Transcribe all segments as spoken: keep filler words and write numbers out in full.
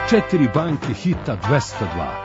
Četiri banke hita dvesta dva.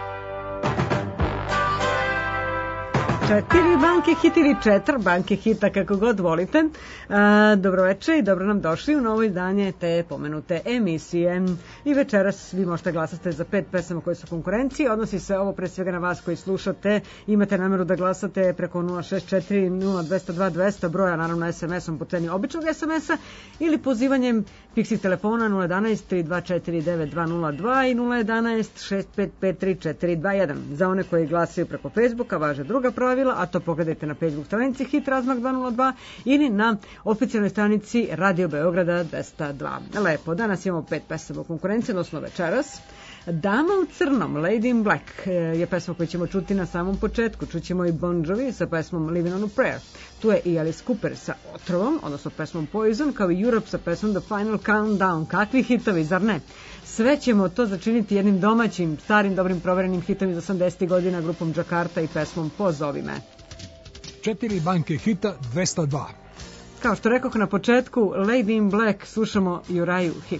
Četiri banke hit ili četir banke hita, kako god volite. Dobroveče i dobro nam došli u novo izdanje te pomenute emisije. I večeras vi možete glasati za pet pesama koje su konkurenciji. Odnosi se ovo pre svega na vas koji slušate. Imate nameru da glasate preko nula šest četiri nula dvesta dva dvesta broja, naravno es em esom po ceni običnog es em esa ili pozivanjem Pixi telefona nula jedanaest tri dva četiri devet dva nula dva i nula jedanaest šest pet pet tri četiri dva jedan. Za one koji glasaju preko Facebooka važe druga pravila, a to pogledajte na Facebook stranici Hit Razmak dva nula dva ili na oficijalnoj stranici Radio Beograda dvesta dva. Lepo, danas imamo pet pesama u konkurenciji, odnosno večeras. Dama u crnom, Lady in Black, je pesma koju ćemo čuti na samom početku. Čućemo i Bon Jovi sa pesmom Living on a Prayer. Tu je i Alice Cooper sa Otrovom, odnosno pesmom Poison, kao i Europe sa pesmom The Final Countdown. Kakvi hitovi, zar ne? Sve ćemo to začiniti jednim domaćim, starim, dobrim proverenim hitom iz osamdesetih godina, grupom Jakarta i pesmom Pozovi me. Četiri banke hita dvesta dva. Kao što rekoh na početku, Lady in Black, slušamo Uriah Heep.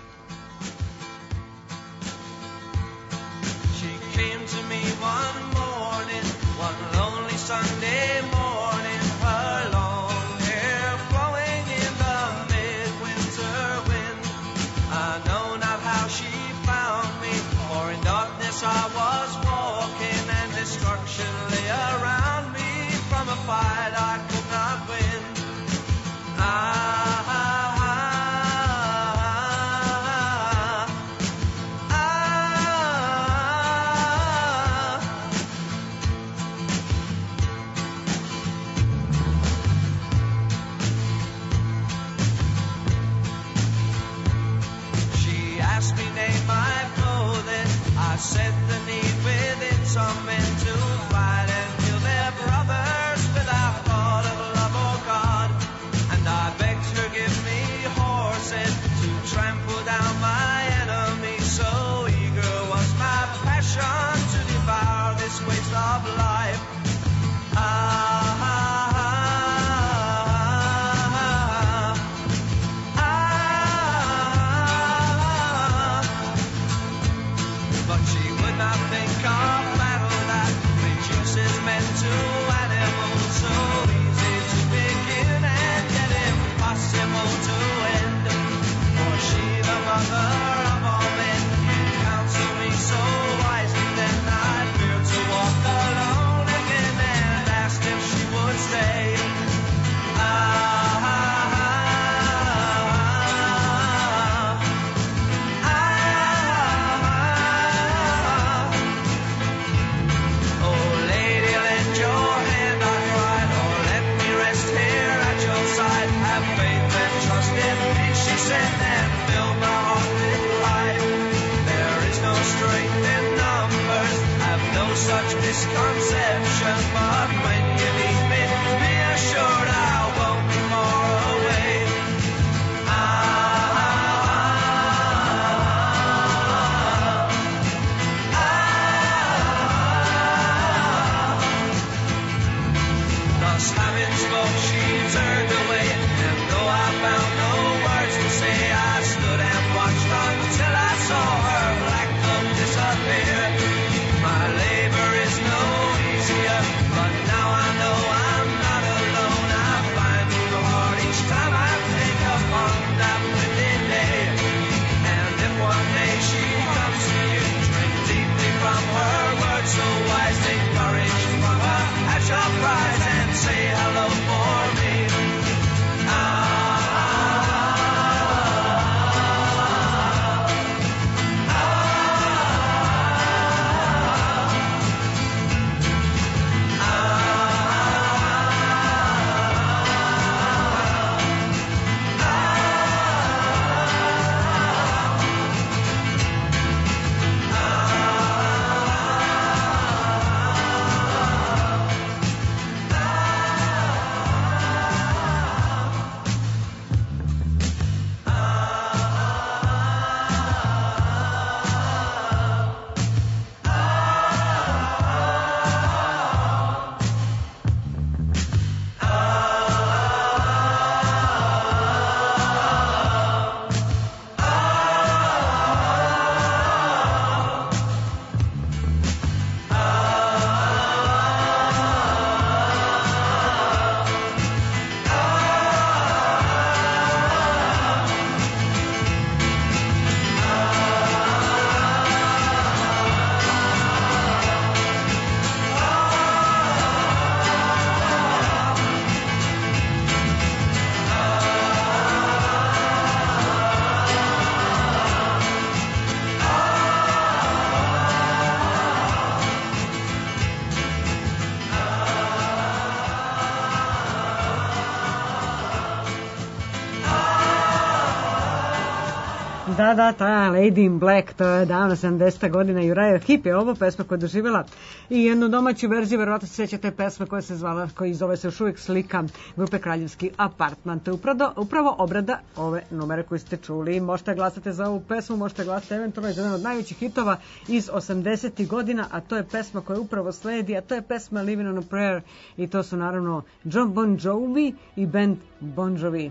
Sunday morning, her long hair blowing in the midwinter wind. I know not how she found me, for in darkness I was walking, and destruction lay around me from a fight I could not win. I I said the need within some men to fight and kill their brothers without thought of love or God. And I begged her give me horses to trample down my enemies. So eager was my passion to devour this waste of life. Ah, such misconception, but when you leave me, be assured I won't be far away. Ah, ah, ah. Thus having spoke, she turned away, and though I found no words to say, I stood and watched until I saw her black cloak disappear. My labor is no easier, but now I know Da, da, ta Lady in Black, to je davno sedamdeseta godina, Uriah Heep je ovo pesma koja je doživjela i jednu domaću verziju, verovatno se sjećate pesme koja se zvala, koji zove se još uvijek Slika, grupe Kraljevski apartman. To je upravo, upravo obrada ove numere koje ste čuli. Možete glasati za ovu pesmu, možete glasati eventualno za jedan od najvećih hitova iz osamdesetih godina, a to je pesma koja upravo sledi, a to je pesma Living on a Prayer i to su naravno John Bon Jovi i band Bon Jovi.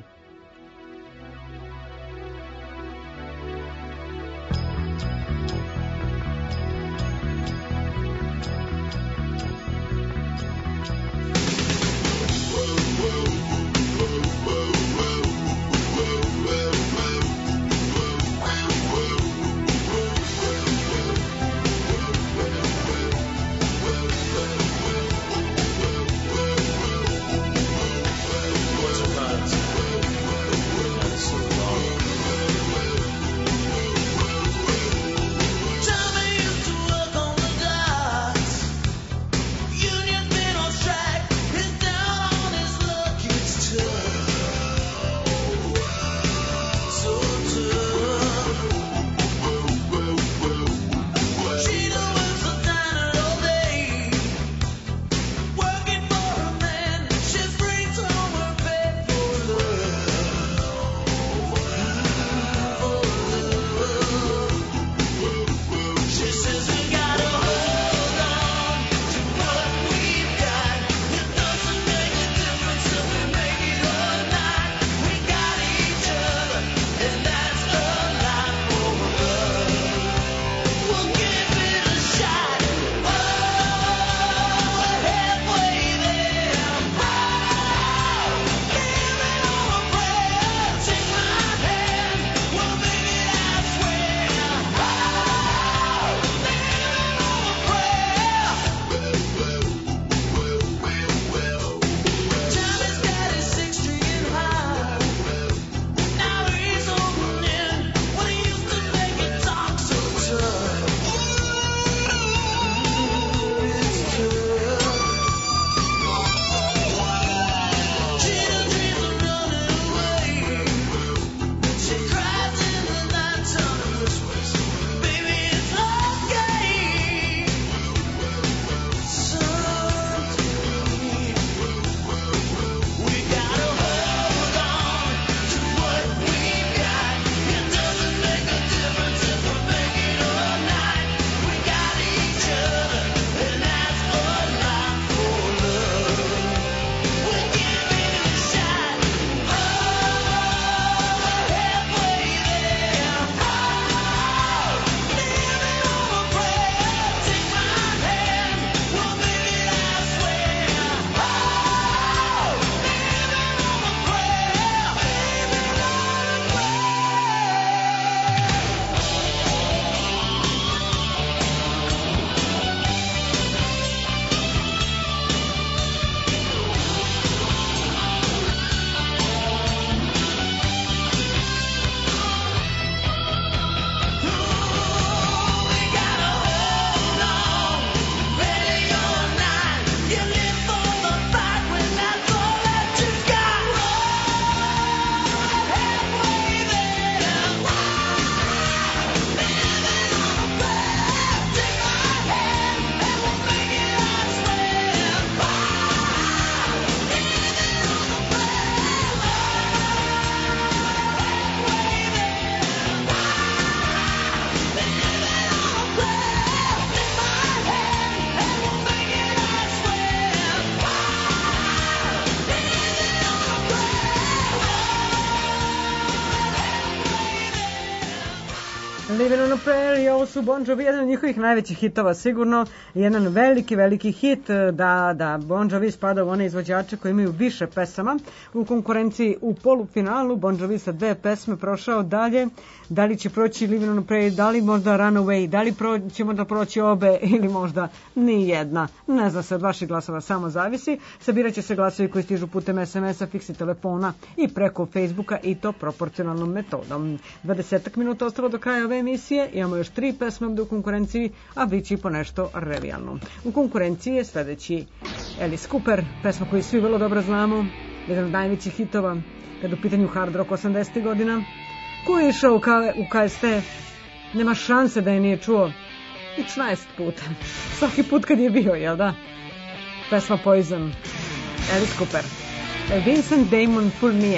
Living on a Prayer, ovo su Bon Jovi, jedan od njihovih najvećih hitova sigurno, jedan veliki, veliki hit, da, da, Bon Jovi spada u one izvođače koji imaju više pesama. U konkurenciji u polufinalu Bon Jovi sa dve pesme prošao dalje, da li će proći Living on a Prayer, da li možda Runaway, da li pro, će možda proći obe ili možda ni jedna. Ne zna se, od vaših glasova samo zavisi. Sabirat će se glasovi koji stižu putem es em esa, fiksi telefona i preko Facebooka i to proporcionalnom metodom. dvadeset minuta ostalo do kraja ove emisije, imamo još tri pesme ovdje u konkurenciji, a bit će i po nešto revijalno. U konkurenciji je sljedeći Alice Cooper, pesma koju svi vrlo dobro znamo, jedan od najvećih hitova kada u pitanju hard rock osamdesetih godina. Ko je išao u, K, u K S T, nema šanse da je nije čuo i čnaest puta. Svaki put kad je bio, jel da? Pesma Poison, Alice Cooper, Vincent Damon Fournier.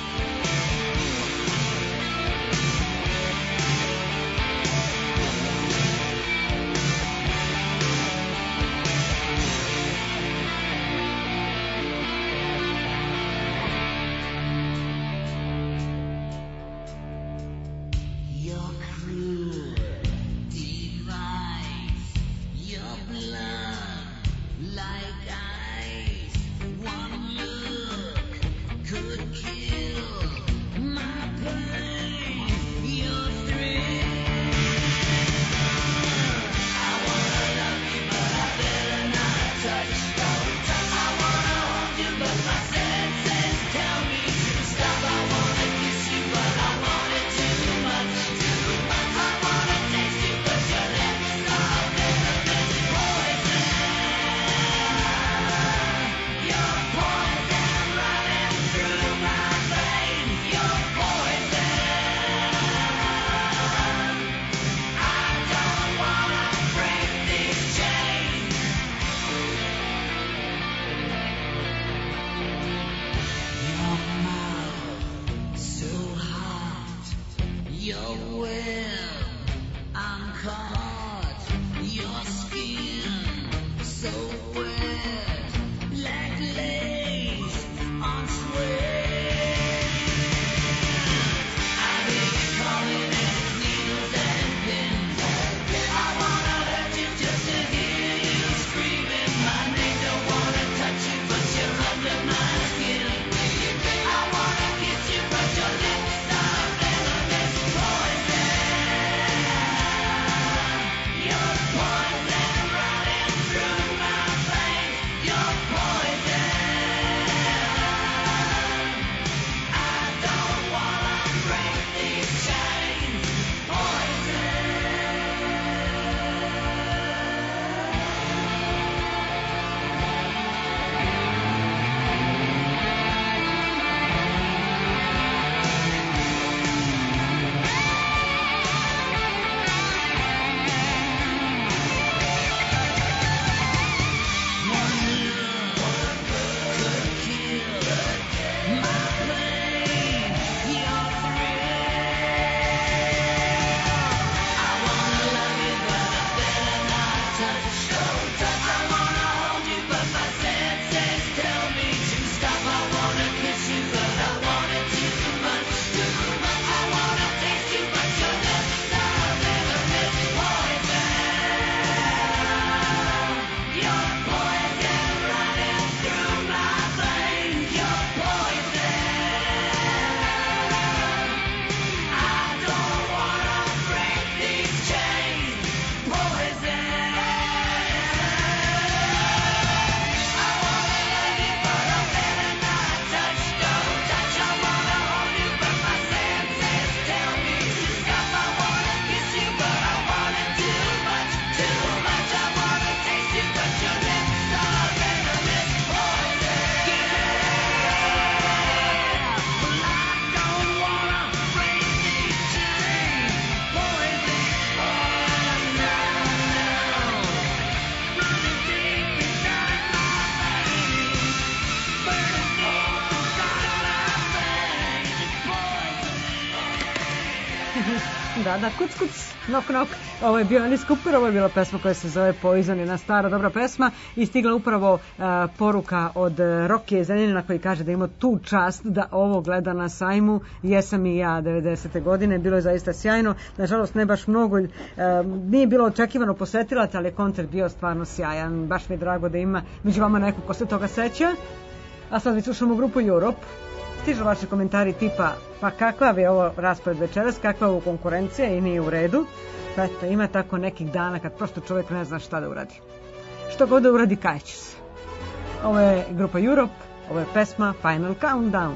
Da, da, kuc, kuc, nok, nok. Ovo je bio Alice Cooper, ovo je bila pesma koja se zove Poison, jedna stara dobra pesma i stigla upravo uh, poruka od Rokije Zrenjanina koji kaže da ima tu čast da ovo gleda na sajmu. Jesam i ja devedesete godine, bilo je zaista sjajno. Nažalost ne baš mnogo, uh, nije bilo očekivano posetilaca, ali je koncert bio stvarno sjajan. Baš mi je drago da ima među vama neko ko se toga seća. A sad mi slušamo grupu Europe. Stižu vaši komentari tipa, pa kakav je ovo raspored večeras, kakva je ovo konkurencija i nije u redu. Pa eto, ima tako nekih dana kad prosto čovjek ne zna šta da uradi. Što god da uradi, kajeće se. Ovo je grupa Europe, ovo je pesma Final Countdown.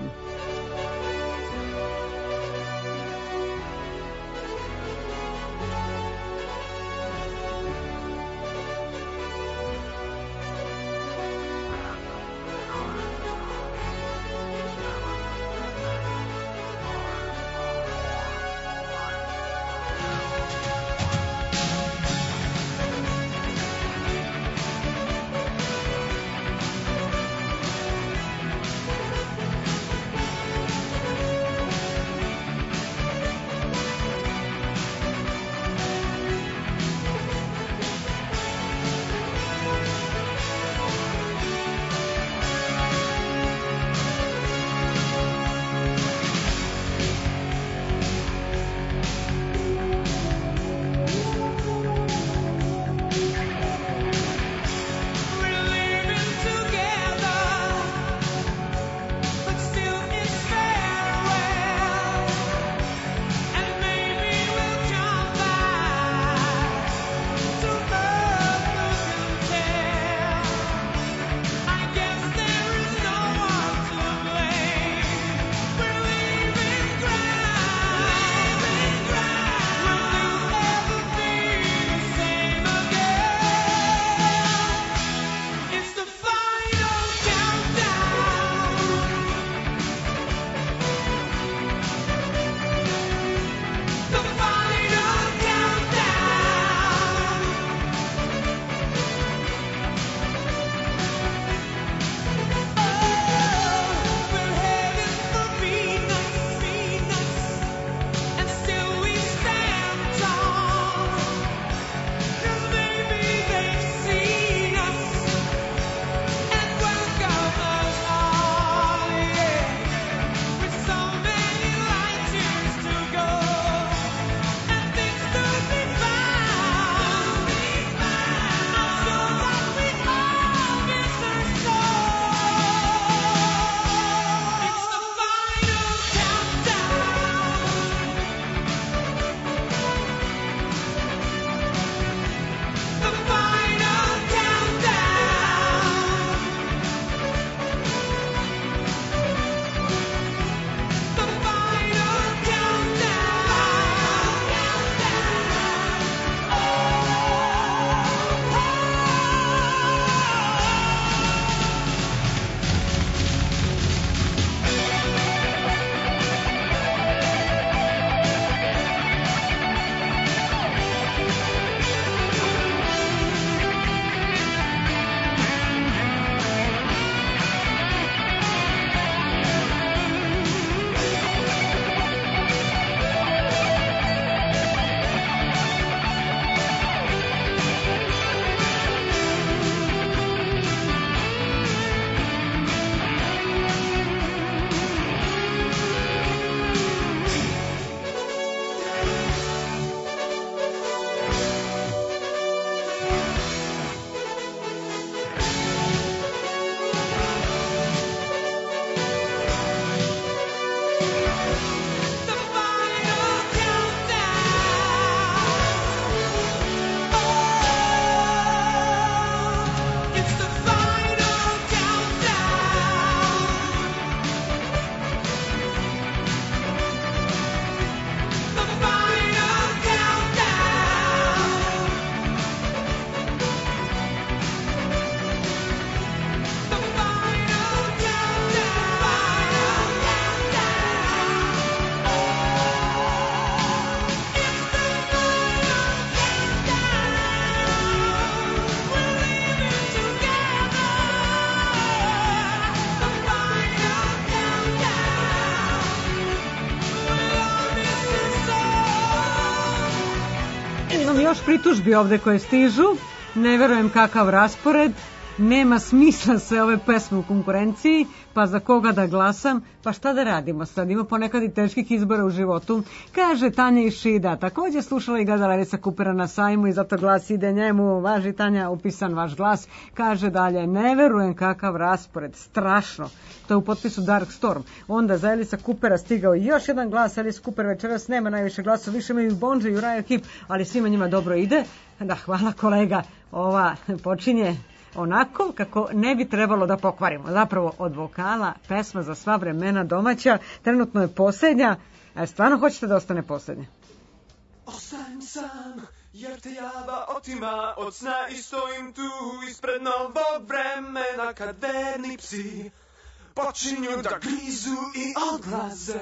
Imam još pritužbi ovde koje stižu. Ne verujem kakav raspored. Nema smisla sve ove pesme u konkurenciji, pa za koga da glasam, pa šta da radimo sad, ima ponekad i teških izbora u životu, kaže Tanja iz Šida. Također slušala i gledala Larisa Coopera na sajmu i zato glas ide njemu. Važi Tanja, upisan vaš glas. Kaže dalje, ne verujem kakav raspored, strašno. To je u potpisu Dark Storm. Onda za Larisa Coopera stigao još jedan glas. Alice Cooper večeras nema najviše glasova, više imaju Bon Jovi i Uriah Heep, ali svima njima dobro ide. Da, hvala kolega, ova počinje onako kako ne bi trebalo da pokvarimo. Zapravo od vokala pesma za sva vremena domaća, trenutno je posljednja. A stvarno hoćete da ostane posljednja? Ostajem sam, jer te java otima od sna i stojim tu ispred novog vremena kad verni psi počinju da grizu i odlaze.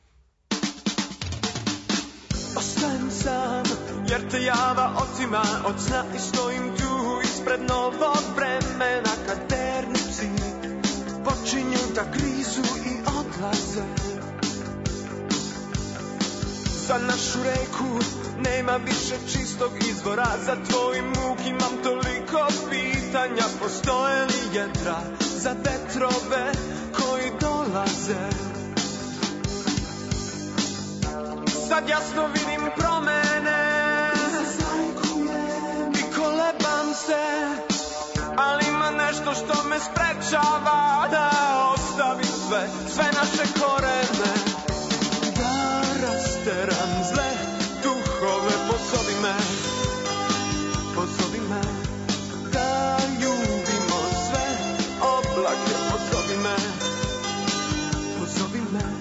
Ostajem sam, jer te java otima od sna i stojim tu ispred novog vremena kad verni psi počinju da grizu i odlaze. Za našu reku nema više čistog izvora, za tvoj muk imam toliko pitanja, postoje li jedra za vetrove koji dolaze. Sad jasno vidim promene i kolebam se, ali ima nešto što me sprečava da ostavim sve, sve naše korene. Da rasteram zle duhove, pozovi me, pozovi me, da ljubimo sve oblake, pozovi me, pozovi me.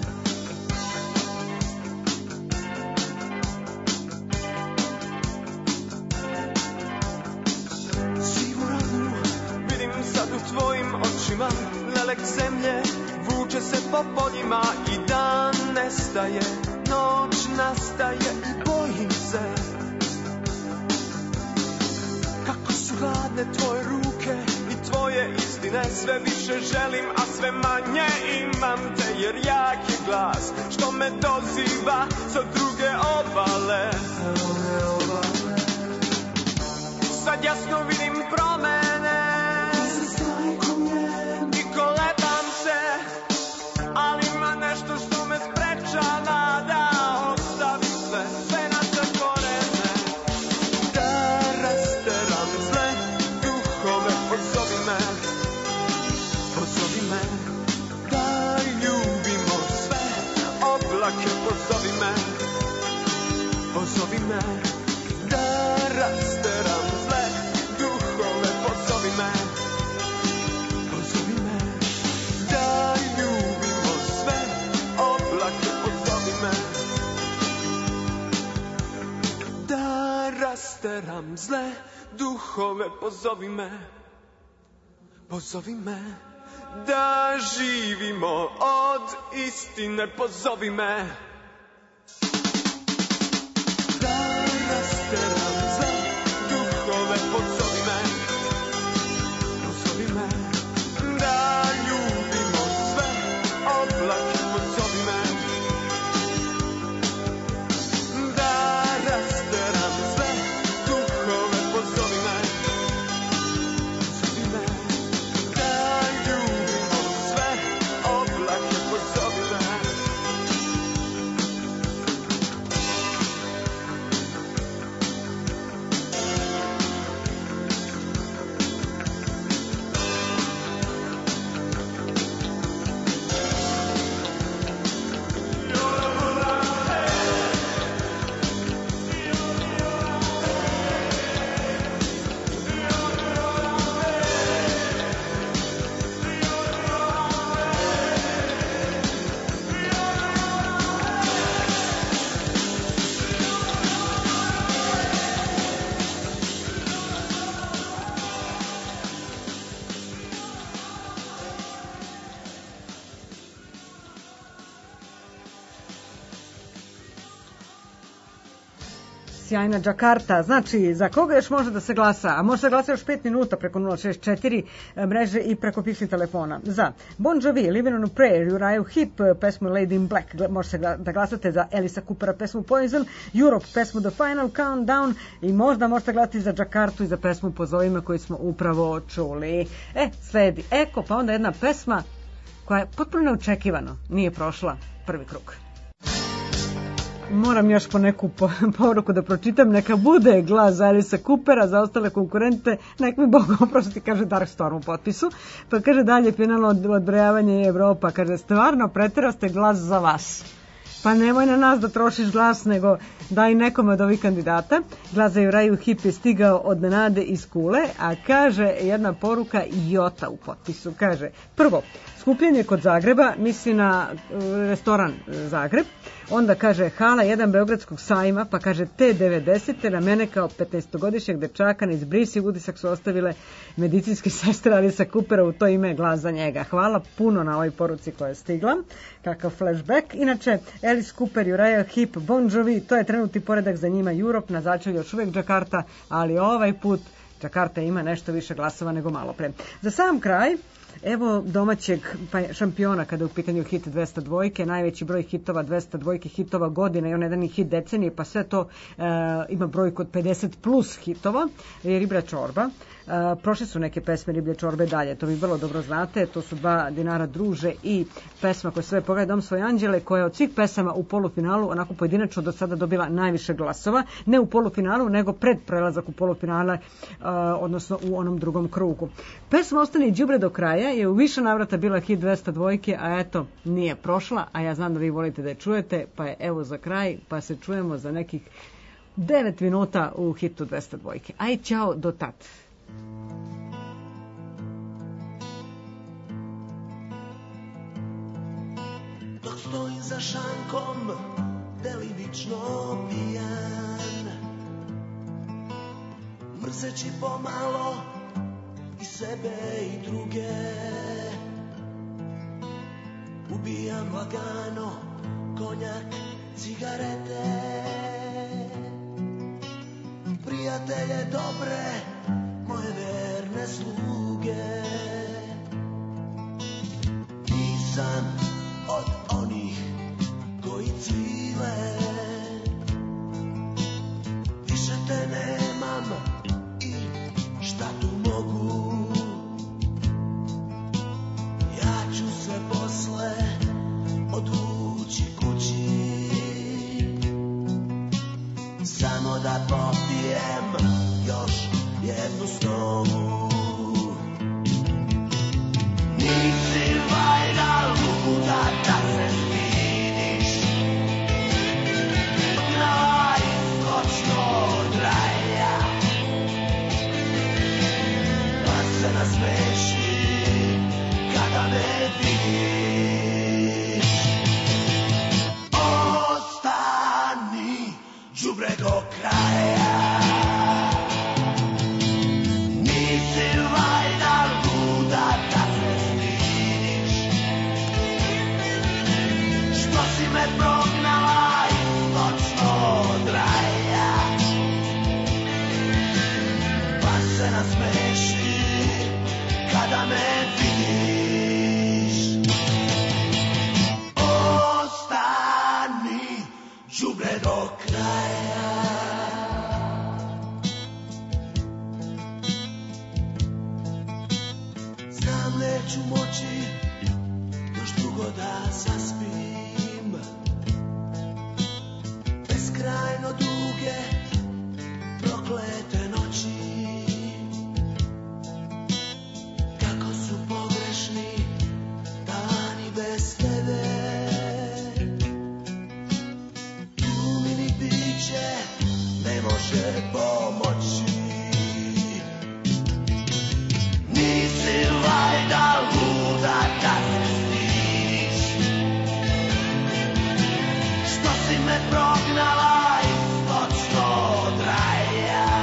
Tvojim očima lelek zemlje vuče se po poljima i dan nestaje, noć nastaje i bojim se kako su hladne tvoje ruke i tvoje istine. Sve više želim, a sve manje imam te, jer jak je glas što me doziva sa druge obale. Sad jasno vidim promene i kolebam se, ali ima nešto što me sprečava da ostavim sve, sve naše korene. Da rasteram zle duhove, pozovi me, pozovi me, da ljubimo sve oblake, pozovi me, pozovi me, da rasteram zle duhove, pozovi me, pozovi me, da ljubimo sve oblake, pozovi me, da rasteram zle duhove, pozovi me, pozovi me, da živimo od istine, pozovi me, da rasteram zle duhove, pozovi me, pozovi me, da ljubimo sve oblake, pozovi me, da rasteram sve duhove, pozovi me, pozovi me, da ljubimo sve oblake, pozovi me, sjajna Džakarta. Znači, za koga još može da se glasa? A može se glasa još pet minuta preko nula šest četiri mreže i preko fiksni telefona. Za Bon Jovi, Living on a Prayer, Uriah Heep, pesmu Lady in Black. Može se da glasate za Elisa Coopera, pesmu Poison, Europe, pesmu The Final Countdown i možda možete glasati za Džakartu i za pesmu Pozovi me koju smo upravo čuli. E, sledi Eko, pa onda jedna pesma koja je potpuno neočekivano nije prošla prvi krug. Moram još po neku poruku da pročitam. Neka bude glas za Elisa Coopera, za ostale konkurente, nek mi Bog oprosti, kaže Dark Storm u potpisu. Pa kaže dalje, finalno odbrojavanje Evropa, kaže stvarno preteraste glas za vas. Pa nemoj na nas da trošiš glas, nego daj nekome od ovih kandidata. Glas za Uriah Heep je stigao od Nade iz Kule, a kaže jedna poruka Jota u potpisu. Kaže, prvo, skupljenje kod Zagreba, misli na restoran Zagreb, onda kaže hala jedan Beogradskog sajma, pa kaže te devedesete na mene kao petnaestogodišnjeg dečaka na izbrisi utisak su ostavile medicinske sestre Elisa Coopera, u to ime glas za njega. Hvala puno na ovoj poruci koja je stigla. Kakav flashback. Inače, Alice Cooper, Uriah Heep, Bon Jovi, to je trenutni poredak za njima. Europe, na začelju još uvek Džakarta, ali ovaj put Džakarta ima nešto više glasova nego malo pre. Za sam kraj, evo domaćeg šampiona kada je u pitanju hit dvesta dvojke, najveći broj hitova, dvesta dvojke hitova godine i on jedan hit decenije, pa sve to e, ima brojku od pedeset plus hitova, je Riblja čorba. Uh, prošle su neke pesme Riblje čorbe dalje, to vi vrlo dobro znate, to su Dva dinara druže i pesma koja se zove Pogledaj dom svoj anđele, koja je od svih pesama u polufinalu onako pojedinačno do sada dobila najviše glasova, ne u polufinalu nego pred prelazak u polufinale, uh, odnosno u onom drugom krugu. Pesma Ostani đubre do kraja je u više navrata bila hit dvesta dvojke, a eto nije prošla, a ja znam da vi volite da je čujete, pa je evo za kraj, pa se čujemo za nekih devet minuta u hitu dvesta dvojke. Aj, ćao, do tad. Dok stojim za šankom, delimično pijan, mrzeći pomalo i sebe i druge, ubijam lagano konjak, cigarete, prijatelje dobre, moje verne sluge. Nisam od onih koji cvile, više te nemam i šta tu mogu. Ja ću se posle odvući kući, samo da popijem još jednu snovu. Nisi valjda luda da se stidiš na iskočno od raja, pa se nasmeši kada me vidiš. Ostani đubre do kraja. Me prognala istočno od raja, pa se nasmeši kada me vidiš. Ostani đubre do kraja. Znam neću moći još dugo da zaspim, krajno duge, proklete noći, kako su pogrešni dani bez tebe. Ljubini biće ne može pomoći. Nisi valjda luda da se stidiš, što si me prognala od raja,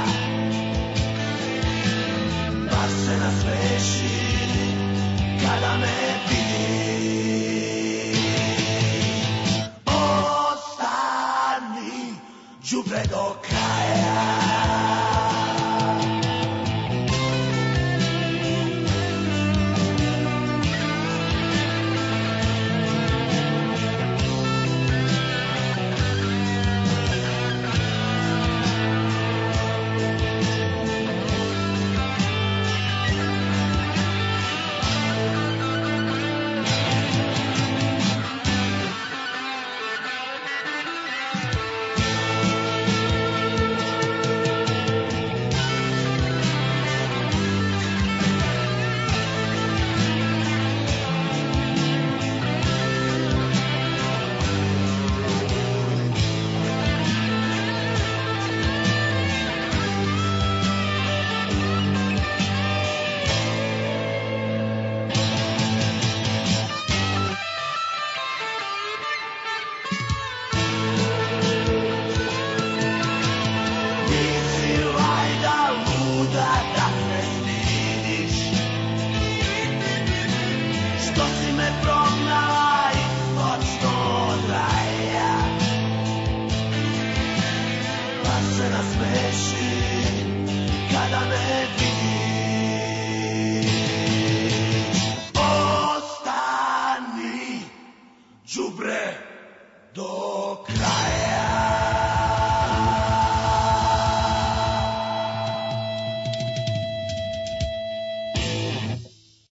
pa se nasmeši kada me vidiš. Ostani đubre do kraja. se nasmeši kada me vidiš.